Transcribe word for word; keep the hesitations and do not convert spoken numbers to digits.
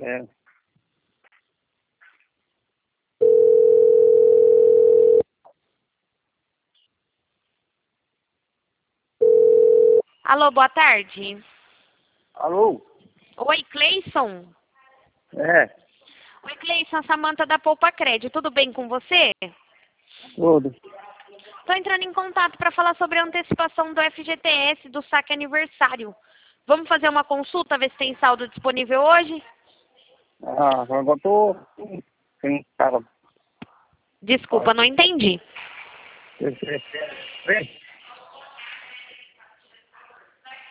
É. Alô, boa tarde. Alô? Oi, Cleison. É, Oi, Cleison, a Samanta da Poupa Crédito. Tudo bem com você? tudo. Estou entrando em contato para falar sobre a antecipação do F G T S do saque aniversário. Vamos fazer uma consulta, ver se tem saldo disponível hoje? Ah, agora tô sem cara. Desculpa, não entendi. Vem.